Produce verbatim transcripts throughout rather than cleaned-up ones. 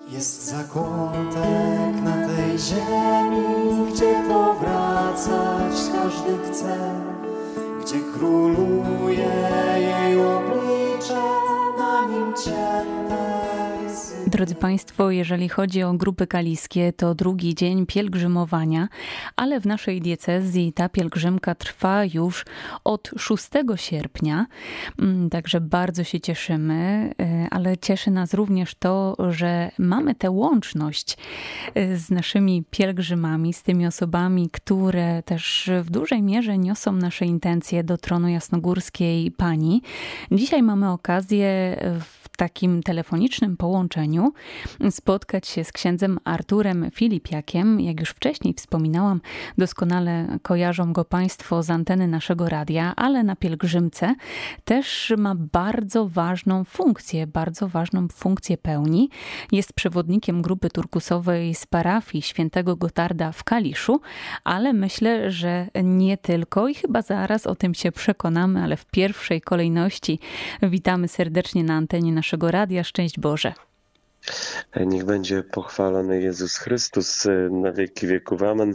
Jest zakątek na tej ziemi, gdzie powracać każdy chce, gdzie króluje jej oblicze, na nim cięte rysy. Drodzy Państwo, jeżeli chodzi o grupy kaliskie, to drugi dzień pielgrzymowania, ale w naszej diecezji ta pielgrzymka trwa już od szóstego sierpnia, także bardzo się cieszymy, ale cieszy nas również to, że mamy tę łączność z naszymi pielgrzymami, z tymi osobami, które też w dużej mierze niosą nasze intencje do tronu jasnogórskiej Pani. Dzisiaj mamy okazję w takim telefonicznym połączeniu spotkać się z księdzem Arturem Filipiakiem. Jak już wcześniej wspominałam, doskonale kojarzą go Państwo z anteny naszego radia, ale na pielgrzymce też ma bardzo ważną funkcję, bardzo ważną funkcję pełni. Jest przewodnikiem grupy turkusowej z parafii świętego Gotarda w Kaliszu, ale myślę, że nie tylko i chyba zaraz o tym się przekonamy, ale w pierwszej kolejności witamy serdecznie na antenie naszego radia. Szczęść Boże. Niech będzie pochwalony Jezus Chrystus na wieki wieków. Amen.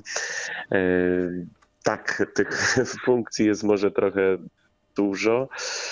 Tak, tych funkcji jest może trochę dużo,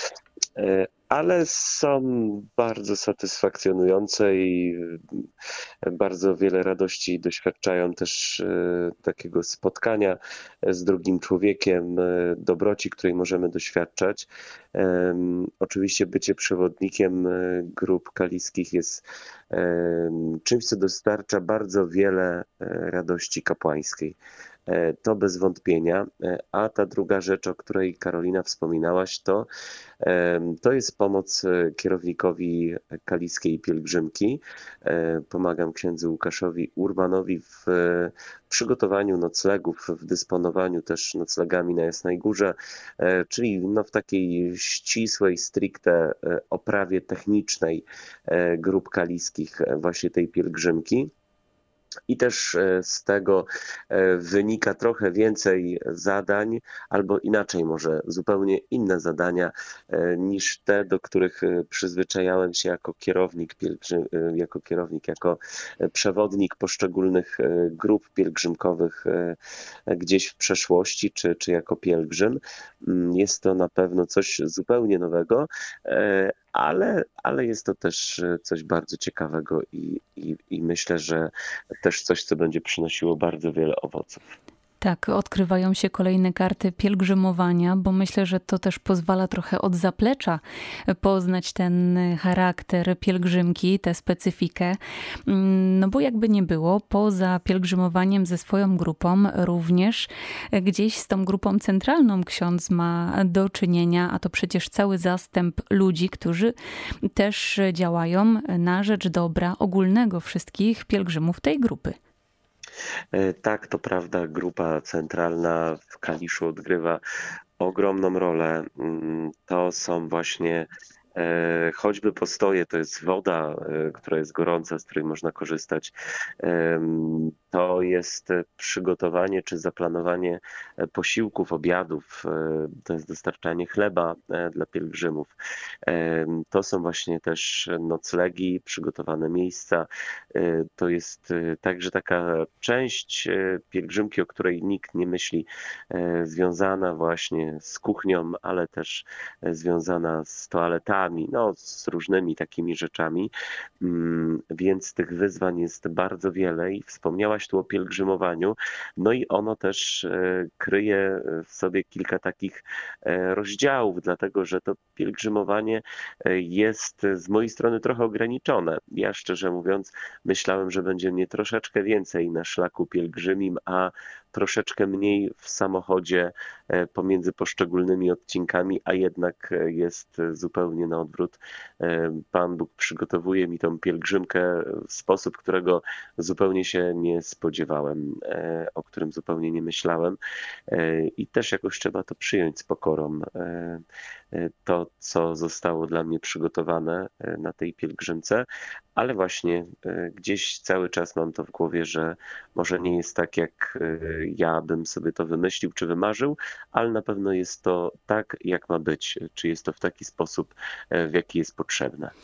ale są bardzo satysfakcjonujące i bardzo wiele radości doświadczają też takiego spotkania z drugim człowiekiem, dobroci, której możemy doświadczać. Oczywiście bycie przewodnikiem grup kaliskich jest czymś, co dostarcza bardzo wiele radości kapłańskiej. To bez wątpienia. A ta druga rzecz, o której Karolina wspominałaś, to, to jest pomoc kierownikowi kaliskiej pielgrzymki. Pomagam księdzu Łukaszowi Urbanowi w przygotowaniu noclegów, w dysponowaniu też noclegami na Jasnej Górze, czyli no w takiej ścisłej, stricte oprawie technicznej grup kaliskich właśnie tej pielgrzymki. I też z tego wynika trochę więcej zadań, albo inaczej może zupełnie inne zadania niż te, do których przyzwyczajałem się jako kierownik, pielgrzym, jako kierownik, jako przewodnik poszczególnych grup pielgrzymkowych gdzieś w przeszłości, czy, czy jako pielgrzym. Jest to na pewno coś zupełnie nowego, ale, ale jest to też coś bardzo ciekawego i, i, i myślę, że też coś, co będzie przynosiło bardzo wiele owoców. Tak, odkrywają się kolejne karty pielgrzymowania, bo myślę, że to też pozwala trochę od zaplecza poznać ten charakter pielgrzymki, tę specyfikę. No bo jakby nie było, poza pielgrzymowaniem ze swoją grupą, również gdzieś z tą grupą centralną ksiądz ma do czynienia, a to przecież cały zastęp ludzi, którzy też działają na rzecz dobra ogólnego wszystkich pielgrzymów tej grupy. Tak, to prawda, grupa centralna w Kaliszu odgrywa ogromną rolę. To są właśnie choćby postoje, to jest woda, która jest gorąca, z której można korzystać. To jest przygotowanie czy zaplanowanie posiłków, obiadów, to jest dostarczanie chleba dla pielgrzymów. To są właśnie też noclegi, przygotowane miejsca. To jest także taka część pielgrzymki, o której nikt nie myśli, związana właśnie z kuchnią, ale też związana z toaletami, no, z różnymi takimi rzeczami, więc tych wyzwań jest bardzo wiele i wspomniałaś tu o pielgrzymowaniu, no i ono też kryje w sobie kilka takich rozdziałów, dlatego że to pielgrzymowanie jest z mojej strony trochę ograniczone. Ja szczerze mówiąc myślałem, że będzie mnie troszeczkę więcej na szlaku pielgrzymim, a troszeczkę mniej w samochodzie pomiędzy poszczególnymi odcinkami, a jednak jest zupełnie na odwrót. Pan Bóg przygotowuje mi tą pielgrzymkę w sposób, którego zupełnie się nie spodziewałem, o którym zupełnie nie myślałem i też jakoś trzeba to przyjąć z pokorą. To, co zostało dla mnie przygotowane na tej pielgrzymce, ale właśnie gdzieś cały czas mam to w głowie, że może nie jest tak, jak ja bym sobie to wymyślił czy wymarzył, ale na pewno jest to tak, jak ma być, czy jest to w taki sposób, w jaki jest potrzebne.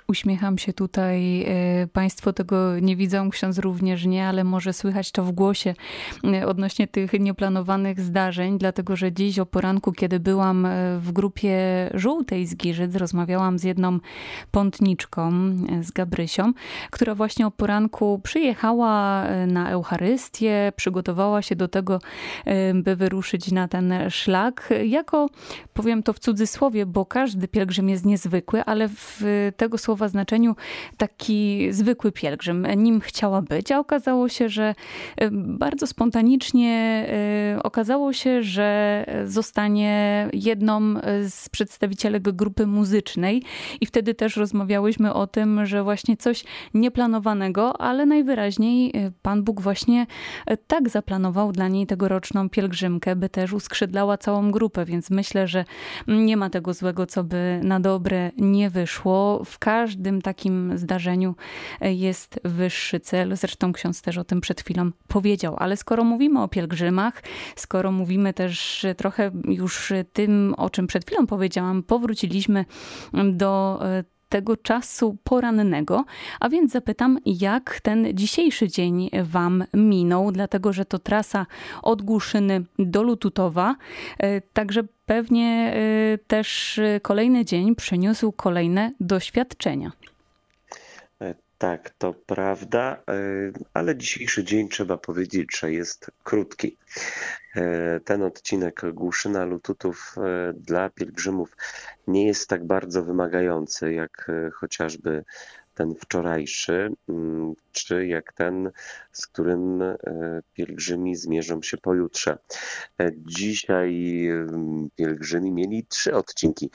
Uśmiecham się tutaj. Państwo tego nie widzą, ksiądz również nie, ale może słychać to w głosie odnośnie tych nieplanowanych zdarzeń, dlatego że dziś o poranku, kiedy byłam w grupie żółtej z Giżyc, rozmawiałam z jedną pątniczką, z Gabrysią, która właśnie o poranku przyjechała na Eucharystię, przygotowała się do tego, by wyruszyć na ten szlak. Jako, powiem to w cudzysłowie, bo każdy pielgrzym jest niezwykły, ale w tego słowa znaczeniu taki zwykły pielgrzym. Nim chciała być, a okazało się, że bardzo spontanicznie okazało się, że zostanie jedną z przedstawicielek grupy muzycznej i wtedy też rozmawiałyśmy o tym, że właśnie coś nieplanowanego, ale najwyraźniej Pan Bóg właśnie tak zaplanował dla niej tegoroczną pielgrzymkę, by też uskrzydlała całą grupę, więc myślę, że nie ma tego złego, co by na dobre nie wyszło. W każdym takim zdarzeniu jest wyższy cel. Zresztą ksiądz też o tym przed chwilą powiedział. Ale skoro mówimy o pielgrzymach, skoro mówimy też trochę już tym, o czym przed chwilą powiedziałam, powróciliśmy do tego czasu porannego, a więc zapytam, jak ten dzisiejszy dzień wam minął, dlatego że to trasa od Głuszyny do Lututowa, także pewnie też kolejny dzień przyniósł kolejne doświadczenia. Tak, to prawda, ale dzisiejszy dzień trzeba powiedzieć, że jest krótki. Ten odcinek Głuszyna-Lututów dla pielgrzymów nie jest tak bardzo wymagający, jak chociażby ten wczorajszy, czy jak ten, z którym pielgrzymi zmierzą się pojutrze. Dzisiaj pielgrzymi mieli trzy odcinki.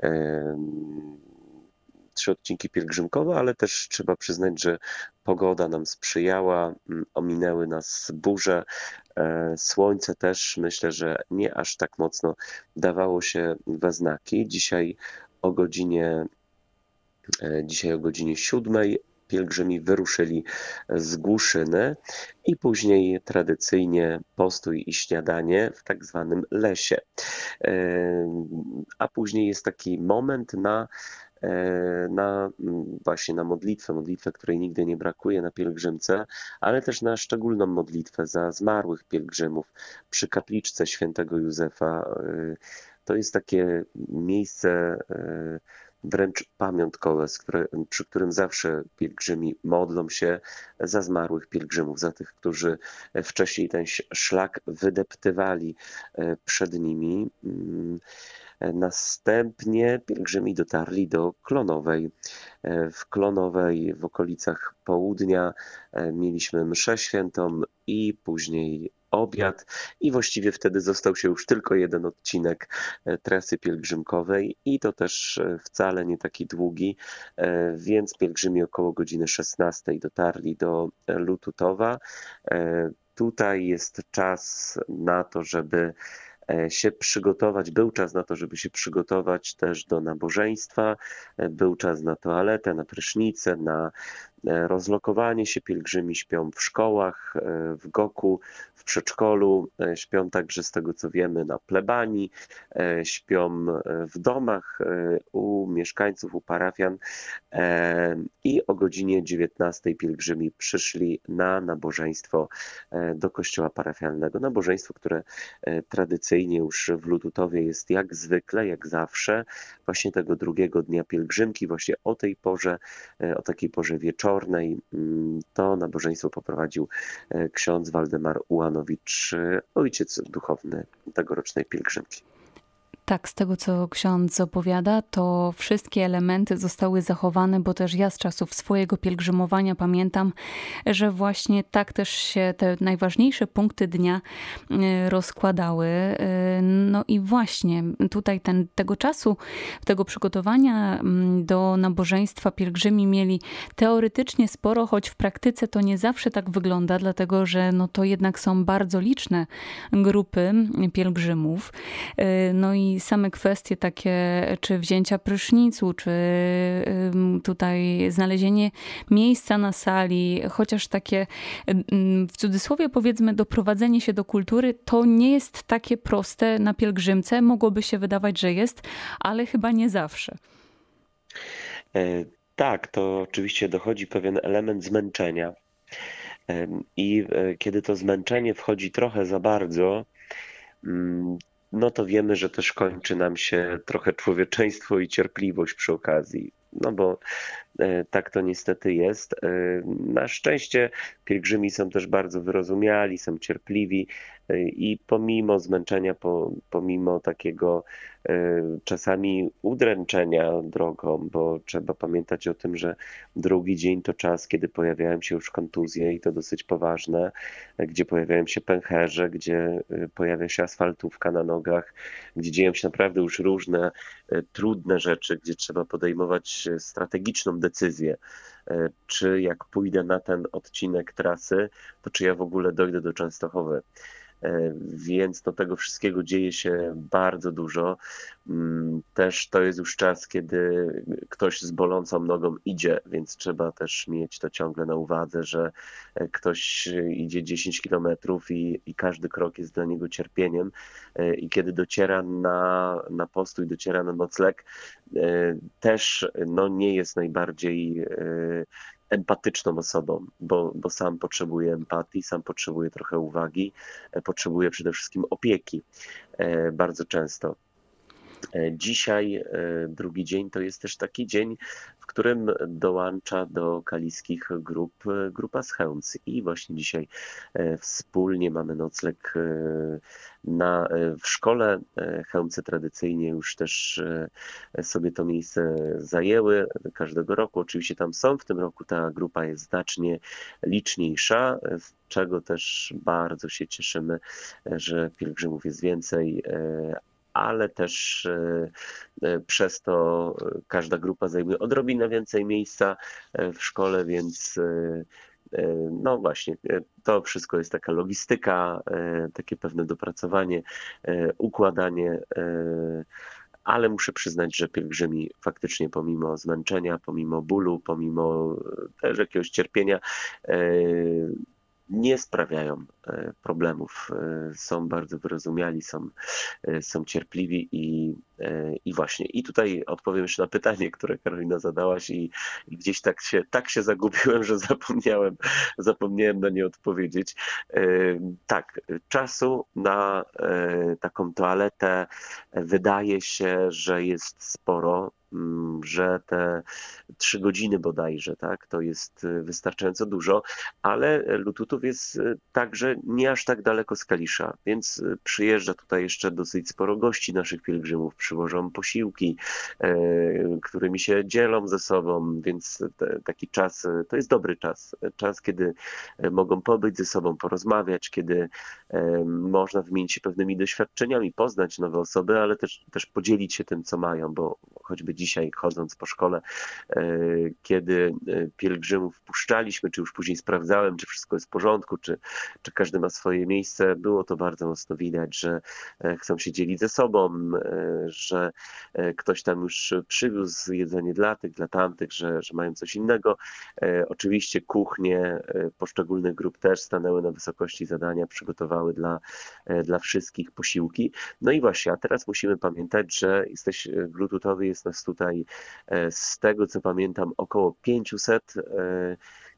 Trzy odcinki pielgrzymkowe, ale też trzeba przyznać, że pogoda nam sprzyjała, ominęły nas burze, słońce też myślę, że nie aż tak mocno dawało się we znaki. Dzisiaj o godzinie, dzisiaj o godzinie siódmej pielgrzymi wyruszyli z Głuszyny i później tradycyjnie postój i śniadanie w tak zwanym lesie. A później jest taki moment na na właśnie na modlitwę, modlitwę, której nigdy nie brakuje na pielgrzymce, ale też na szczególną modlitwę za zmarłych pielgrzymów przy kapliczce świętego Józefa. To jest takie miejsce wręcz pamiątkowe, przy którym zawsze pielgrzymi modlą się za zmarłych pielgrzymów, za tych, którzy wcześniej ten szlak wydeptywali przed nimi. Następnie pielgrzymi dotarli do Klonowej. W Klonowej w okolicach południa mieliśmy mszę świętą i później obiad i właściwie wtedy został się już tylko jeden odcinek trasy pielgrzymkowej i to też wcale nie taki długi, więc pielgrzymi około godziny szesnastej dotarli do Lututowa. Tutaj jest czas na to, żeby się przygotować, był czas na to, żeby się przygotować też do nabożeństwa, był czas na toaletę, na prysznicę, na rozlokowanie się. Pielgrzymi śpią w szkołach, w goku, w przedszkolu, śpią także z tego co wiemy na plebanii, śpią w domach u mieszkańców, u parafian i o godzinie dziewiętnastej pielgrzymi przyszli na nabożeństwo do kościoła parafialnego. Nabożeństwo, które tradycyjnie już w Lututowie jest jak zwykle, jak zawsze, właśnie tego drugiego dnia pielgrzymki, właśnie o tej porze, o takiej porze wieczornej. To nabożeństwo poprowadził ksiądz Waldemar Ułanowicz, ojciec duchowny tegorocznej pielgrzymki. Tak, z tego co ksiądz opowiada, to wszystkie elementy zostały zachowane, bo też ja z czasów swojego pielgrzymowania pamiętam, że właśnie tak też się te najważniejsze punkty dnia rozkładały. No i właśnie tutaj ten, tego czasu, tego przygotowania do nabożeństwa pielgrzymi mieli teoretycznie sporo, choć w praktyce to nie zawsze tak wygląda, dlatego że no to jednak są bardzo liczne grupy pielgrzymów. No i same kwestie takie, czy wzięcia prysznicu, czy tutaj znalezienie miejsca na sali, chociaż takie w cudzysłowie powiedzmy doprowadzenie się do kultury, to nie jest takie proste na pielgrzymce. Mogłoby się wydawać, że jest, ale chyba nie zawsze. Tak, to oczywiście dochodzi pewien element zmęczenia. Em, I e, kiedy to zmęczenie wchodzi trochę za bardzo, mm, no to wiemy, że też kończy nam się trochę człowieczeństwo i cierpliwość przy okazji. No bo e, tak to niestety jest. E, Na szczęście pielgrzymi są też bardzo wyrozumiali, są cierpliwi e, i pomimo zmęczenia, po, pomimo takiego e, czasami udręczenia drogą, bo trzeba pamiętać o tym, że drugi dzień to czas, kiedy pojawiają się już kontuzje i to dosyć poważne, e, gdzie pojawiają się pęcherze, gdzie e, pojawia się asfaltówka na nogach, gdzie dzieją się naprawdę już różne e, trudne rzeczy, gdzie trzeba podejmować e, strategiczną decyzję, e, czy jak pójdę na ten odcinek trasy, to czy ja w ogóle dojdę do Częstochowy. E, Więc no, tego wszystkiego dzieje się bardzo dużo. Mm, Też to jest już czas, kiedy ktoś z bolącą nogą idzie, więc trzeba też mieć to ciągle na uwadze, że e, ktoś idzie dziesięć kilometrów i, i każdy krok jest dla niego cierpieniem. E, I kiedy dociera na, na postój, dociera na nocleg, e, też no, nie jest najbardziej e, empatyczną osobą, bo, bo sam potrzebuje empatii, sam potrzebuje trochę uwagi, e, potrzebuje przede wszystkim opieki e, bardzo często. E, Dzisiaj, e, drugi dzień, to jest też taki dzień, w którym dołącza do kaliskich grup e, grupa z Chełmcy. I właśnie dzisiaj e, wspólnie mamy nocleg e, na, e, w szkole. E, Chełmce tradycyjnie już też e, sobie to miejsce zajęły każdego roku. Oczywiście tam są, w tym roku ta grupa jest znacznie liczniejsza, e, z czego też bardzo się cieszymy, e, że pielgrzymów jest więcej, e, ale też e, e, przez to e, każda grupa zajmuje odrobinę więcej miejsca e, w szkole, więc e, e, no właśnie, e, to wszystko jest taka logistyka, e, takie pewne dopracowanie, e, układanie, e, ale muszę przyznać, że pielgrzymi faktycznie pomimo zmęczenia, pomimo bólu, pomimo e, też jakiegoś cierpienia, e, nie sprawiają e, problemów. E, Są bardzo wyrozumiali, są, e, są cierpliwi i, e, i właśnie. I tutaj odpowiem jeszcze na pytanie, które Karolina zadałaś i, i gdzieś tak się, tak się zagubiłem, że zapomniałem, zapomniałem na nie odpowiedzieć. E, Tak, czasu na e, taką toaletę wydaje się, że jest sporo, mm, że te trzy godziny bodajże, tak, to jest e, wystarczająco dużo, ale Lututów jest e, także nie aż tak daleko z Kalisza, więc e, przyjeżdża tutaj jeszcze dosyć sporo gości naszych pielgrzymów, przywożą posiłki, e, którymi się dzielą ze sobą, więc te, taki czas, e, to jest dobry czas, e, czas, kiedy e, mogą pobyć ze sobą, porozmawiać, kiedy e, można wymienić się pewnymi doświadczeniami, poznać nowe osoby, ale też, też podzielić się tym, co mają, bo choćby dzisiaj chodząc po szkole, e, kiedy e, pielgrzymów wpuszczaliśmy, czy już później sprawdzałem, czy wszystko jest w porządku, czy, czy każdy ma swoje miejsce, było to bardzo mocno widać, że e, chcą się dzielić ze sobą, e, że e, ktoś tam już przywiózł jedzenie dla tych, dla tamtych, że, że mają coś innego. E, Oczywiście kuchnie e, poszczególnych grup też stanęły na wysokości zadania, przygotowały dla, e, dla wszystkich posiłki. No i właśnie, a teraz musimy pamiętać, że jesteś w Bluetoothowie, jest nas tutaj e, z tego co pamiętam około pięćset, e,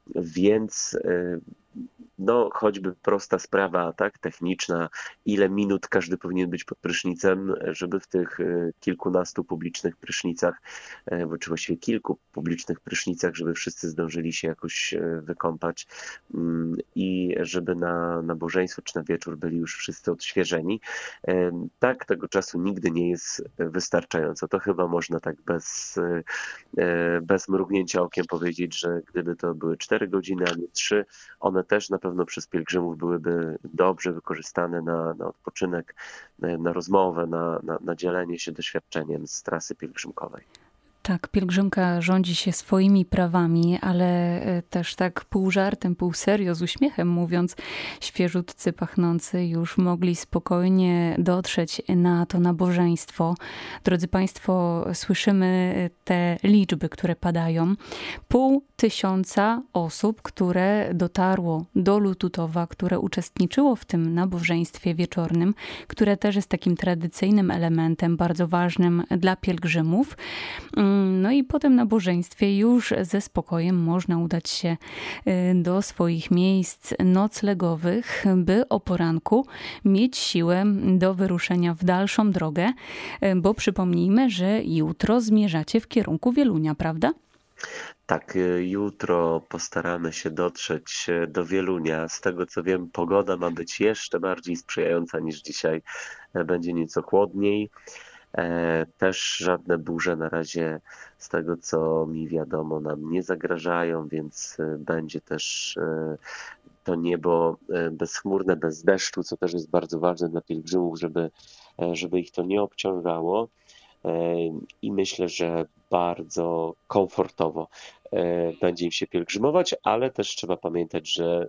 więc e, no choćby prosta sprawa, tak, techniczna, ile minut każdy powinien być pod prysznicem, żeby w tych e, kilkunastu publicznych prysznicach, e, czy właściwie kilku publicznych prysznicach, żeby wszyscy zdążyli się jakoś e, wykąpać mm, i żeby na nabożeństwo czy na wieczór byli już wszyscy odświeżeni. E, Tak, tego czasu nigdy nie jest wystarczająco. To chyba można tak bez, e, bez mrugnięcia okiem powiedzieć, że gdyby to były cztery godziny, a nie trzy, one też na pewno przez pielgrzymów byłyby dobrze wykorzystane na, na odpoczynek, na rozmowę, na, na, na dzielenie się doświadczeniem z trasy pielgrzymkowej. Tak, pielgrzymka rządzi się swoimi prawami, ale też tak pół żartem, pół serio, z uśmiechem mówiąc, świeżutcy pachnący już mogli spokojnie dotrzeć na to nabożeństwo. Drodzy Państwo, słyszymy te liczby, które padają. Pół tysiąca osób, które dotarło do Lututowa, które uczestniczyło w tym nabożeństwie wieczornym, które też jest takim tradycyjnym elementem, bardzo ważnym dla pielgrzymów. No i po tym nabożeństwie już ze spokojem można udać się do swoich miejsc noclegowych, by o poranku mieć siłę do wyruszenia w dalszą drogę, bo przypomnijmy, że jutro zmierzacie w kierunku Wielunia, prawda? Tak, jutro postaramy się dotrzeć do Wielunia. Z tego co wiem, pogoda ma być jeszcze bardziej sprzyjająca niż dzisiaj. Będzie nieco chłodniej. Też żadne burze na razie, z tego co mi wiadomo, nam nie zagrażają, więc będzie też to niebo bezchmurne, bez deszczu, co też jest bardzo ważne dla pielgrzymów, żeby, żeby ich to nie obciążało. I myślę, że bardzo komfortowo będzie im się pielgrzymować, ale też trzeba pamiętać, że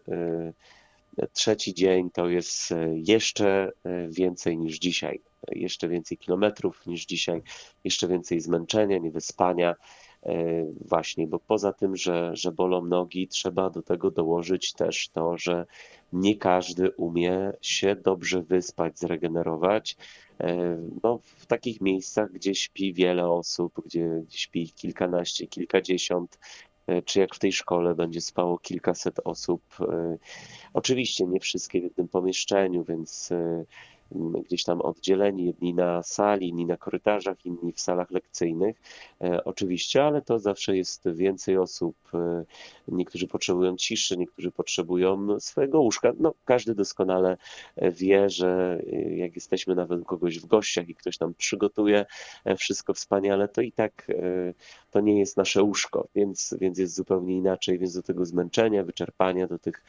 trzeci dzień to jest jeszcze więcej niż dzisiaj, jeszcze więcej kilometrów niż dzisiaj, jeszcze więcej zmęczenia, niewyspania. Właśnie, bo poza tym, że, że bolą nogi, trzeba do tego dołożyć też to, że nie każdy umie się dobrze wyspać, zregenerować. No, w takich miejscach, gdzie śpi wiele osób, gdzie śpi ich kilkanaście, kilkadziesiąt, czy jak w tej szkole będzie spało kilkaset osób. Oczywiście nie wszystkie w jednym pomieszczeniu, więc gdzieś tam oddzieleni, jedni na sali, inni na korytarzach, inni w salach lekcyjnych, oczywiście, ale to zawsze jest więcej osób. Niektórzy potrzebują ciszy, niektórzy potrzebują swojego łóżka. No, każdy doskonale wie, że jak jesteśmy nawet u kogoś w gościach i ktoś nam przygotuje wszystko wspaniale, to i tak to nie jest nasze łóżko, więc, więc jest zupełnie inaczej, więc do tego zmęczenia, wyczerpania, do tych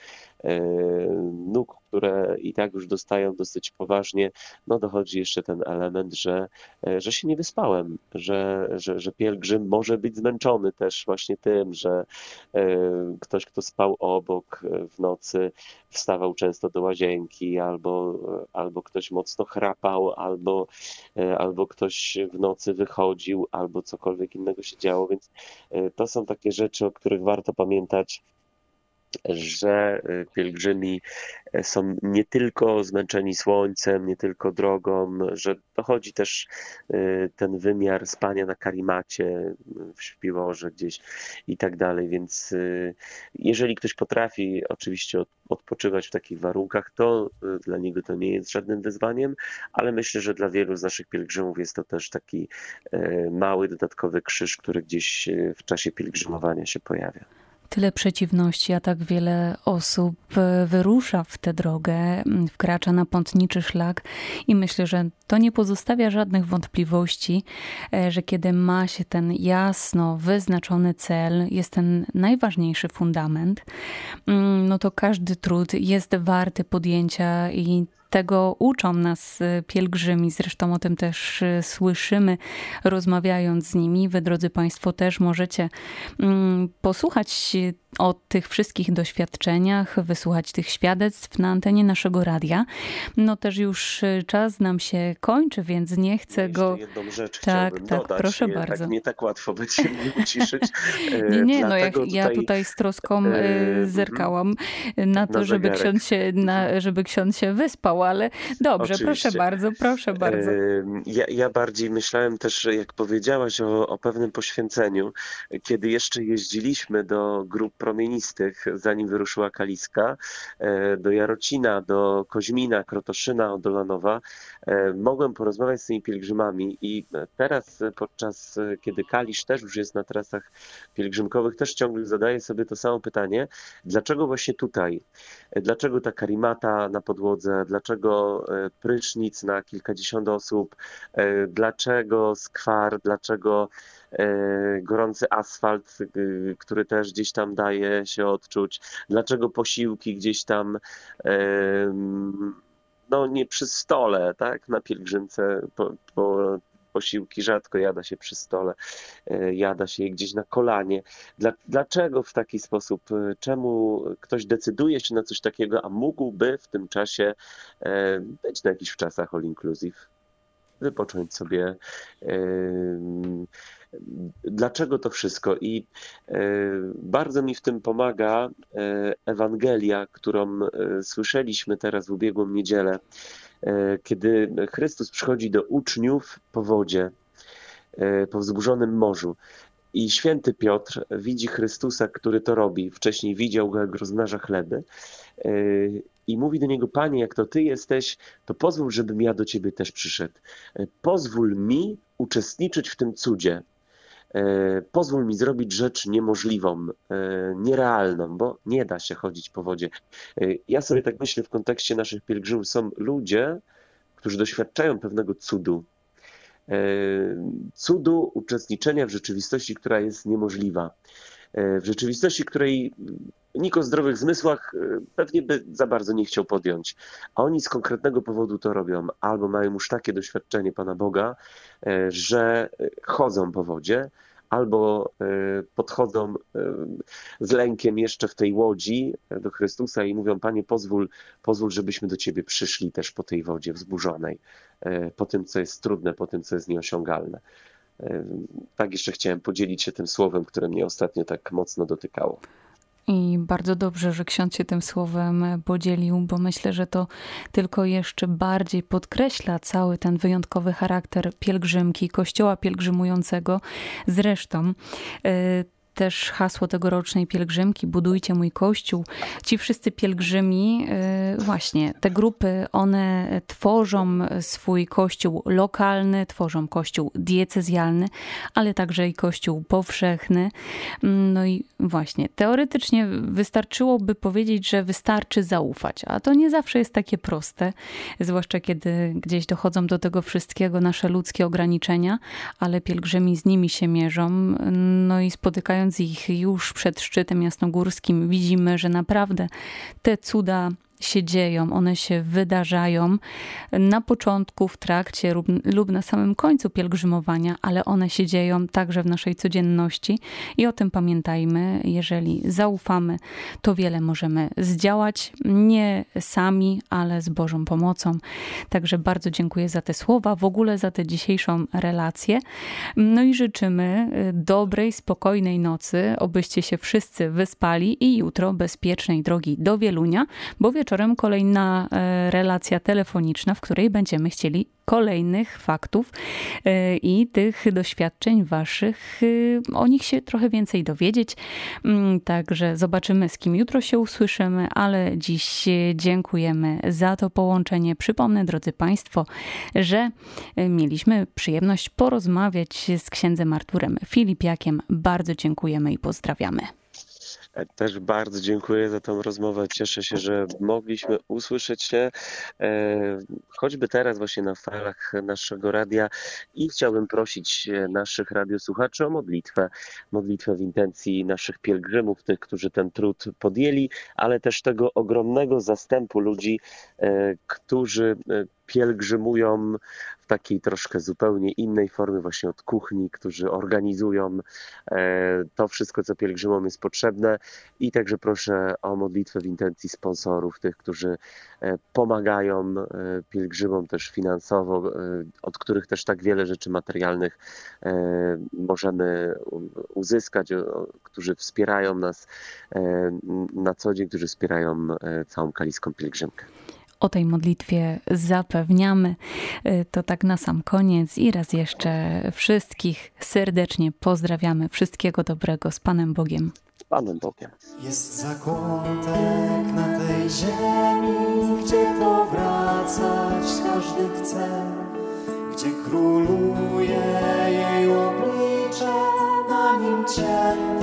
nóg, które i tak już dostają dosyć poważnie, no dochodzi jeszcze ten element, że, że się nie wyspałem, że, że, że pielgrzym może być zmęczony też właśnie tym, że ktoś, kto spał obok w nocy, wstawał często do łazienki, albo, albo ktoś mocno chrapał, albo, albo ktoś w nocy wychodził, albo cokolwiek innego się działo, więc to są takie rzeczy, o których warto pamiętać, że pielgrzymi są nie tylko zmęczeni słońcem, nie tylko drogą, że dochodzi też ten wymiar spania na karimacie, w śpiworze gdzieś i tak dalej, więc jeżeli ktoś potrafi oczywiście odpoczywać w takich warunkach, to dla niego to nie jest żadnym wyzwaniem, ale myślę, że dla wielu z naszych pielgrzymów jest to też taki mały, dodatkowy krzyż, który gdzieś w czasie pielgrzymowania się pojawia. Tyle przeciwności, a tak wiele osób wyrusza w tę drogę, wkracza na pątniczy szlak i myślę, że to nie pozostawia żadnych wątpliwości, że kiedy ma się ten jasno wyznaczony cel, jest ten najważniejszy fundament, no to każdy trud jest warty podjęcia i tego uczą nas pielgrzymi, zresztą o tym też słyszymy, rozmawiając z nimi. Wy, drodzy Państwo, też możecie posłuchać o tych wszystkich doświadczeniach, wysłuchać tych świadectw na antenie naszego radia. No też już czas nam się kończy, więc nie chcę Jeszcze go... jedną rzecz tak, chciałbym tak, dodać. proszę nie, bardzo. Tak, nie tak łatwo będzie mnie uciszyć. Nie, nie, no ja, Dlatego ja tutaj z troską e, zerkałam na to, na żeby zegarek. ksiądz, się, na, żeby ksiądz się wyspał, ale dobrze, Oczywiście. proszę bardzo, proszę bardzo. Ja, ja bardziej myślałem też, jak powiedziałaś o, o pewnym poświęceniu, kiedy jeszcze jeździliśmy do grup promienistych, zanim wyruszyła Kaliska, do Jarocina, do Koźmina, Krotoszyna, Odolanowa, mogłem porozmawiać z tymi pielgrzymami i teraz podczas, kiedy Kalisz też już jest na trasach pielgrzymkowych, też ciągle zadaję sobie to samo pytanie, dlaczego właśnie tutaj? Dlaczego ta karimata na podłodze? Dlaczego prysznic na kilkadziesiąt osób? Dlaczego skwar? Dlaczego gorący asfalt, który też gdzieś tam daje się odczuć? Dlaczego posiłki gdzieś tam no nie przy stole, tak? Na pielgrzymce po, po posiłki rzadko jada się przy stole, jada się je gdzieś na kolanie. Dlaczego w taki sposób? Czemu ktoś decyduje się na coś takiego, a mógłby w tym czasie być na jakichś czasach all inclusive? Wypocząć sobie. Dlaczego to wszystko? I bardzo mi w tym pomaga Ewangelia, którą słyszeliśmy teraz w ubiegłą niedzielę, kiedy Chrystus przychodzi do uczniów po wodzie. po wzburzonym morzu. I święty Piotr widzi Chrystusa, który to robi. Wcześniej widział go, jak rozmnaża chleby. I mówi do niego: Panie, jak to Ty jesteś, to pozwól, żebym ja do Ciebie też przyszedł. Pozwól mi uczestniczyć w tym cudzie. Pozwól mi zrobić rzecz niemożliwą, nierealną, bo nie da się chodzić po wodzie. Ja sobie tak myślę w kontekście naszych pielgrzymów. Są ludzie, którzy doświadczają pewnego cudu. Cudu uczestniczenia w rzeczywistości, która jest niemożliwa. W rzeczywistości, której nikt o zdrowych zmysłach pewnie by za bardzo nie chciał podjąć. A oni z konkretnego powodu to robią. Albo mają już takie doświadczenie Pana Boga, że chodzą po wodzie, albo podchodzą z lękiem jeszcze w tej łodzi do Chrystusa i mówią: Panie, pozwól, pozwól, żebyśmy do Ciebie przyszli też po tej wodzie wzburzonej, po tym, co jest trudne, po tym, co jest nieosiągalne. Tak jeszcze chciałem podzielić się tym słowem, które mnie ostatnio tak mocno dotykało. I bardzo dobrze, że ksiądz się tym słowem podzielił, bo myślę, że to tylko jeszcze bardziej podkreśla cały ten wyjątkowy charakter pielgrzymki, kościoła pielgrzymującego. Zresztą też hasło tegorocznej pielgrzymki: budujcie mój kościół. Ci wszyscy pielgrzymi, właśnie te grupy, one tworzą swój kościół lokalny, tworzą kościół diecezjalny, ale także i kościół powszechny. No i właśnie, teoretycznie wystarczyłoby powiedzieć, że wystarczy zaufać, a to nie zawsze jest takie proste, zwłaszcza kiedy gdzieś dochodzą do tego wszystkiego nasze ludzkie ograniczenia, ale pielgrzymi z nimi się mierzą, no i spotykają ich już przed szczytem jasnogórskim, widzimy, że naprawdę te cuda się dzieją, one się wydarzają na początku, w trakcie lub, lub na samym końcu pielgrzymowania, ale one się dzieją także w naszej codzienności i o tym pamiętajmy. Jeżeli zaufamy, to wiele możemy zdziałać, nie sami, ale z Bożą pomocą. Także bardzo dziękuję za te słowa, w ogóle za tę dzisiejszą relację. No i życzymy dobrej, spokojnej nocy, obyście się wszyscy wyspali i jutro bezpiecznej drogi do Wielunia, bo wieczorem kolejna relacja telefoniczna, w której będziemy chcieli kolejnych faktów i tych doświadczeń waszych, o nich się trochę więcej dowiedzieć. Także zobaczymy, z kim jutro się usłyszymy, ale dziś dziękujemy za to połączenie. Przypomnę, drodzy Państwo, że mieliśmy przyjemność porozmawiać z księdzem Arturem Filipiakiem. Bardzo dziękujemy i pozdrawiamy. Też bardzo dziękuję za tą rozmowę. Cieszę się, że mogliśmy usłyszeć się choćby teraz właśnie na falach naszego radia i chciałbym prosić naszych radiosłuchaczy o modlitwę. Modlitwę w intencji naszych pielgrzymów, tych, którzy ten trud podjęli, ale też tego ogromnego zastępu ludzi, którzy pielgrzymują w takiej troszkę zupełnie innej formie, właśnie od kuchni, którzy organizują to wszystko, co pielgrzymom jest potrzebne. I także proszę o modlitwę w intencji sponsorów, tych, którzy pomagają pielgrzymom też finansowo, od których też tak wiele rzeczy materialnych możemy uzyskać, którzy wspierają nas na co dzień, którzy wspierają całą kaliską pielgrzymkę. O tej modlitwie zapewniamy. To tak na sam koniec i raz jeszcze wszystkich serdecznie pozdrawiamy. Wszystkiego dobrego. Z Panem Bogiem. Z Panem Bogiem. Jest zakątek na tej ziemi, gdzie powracać każdy chce, gdzie króluje jej oblicze, na nim ciemno.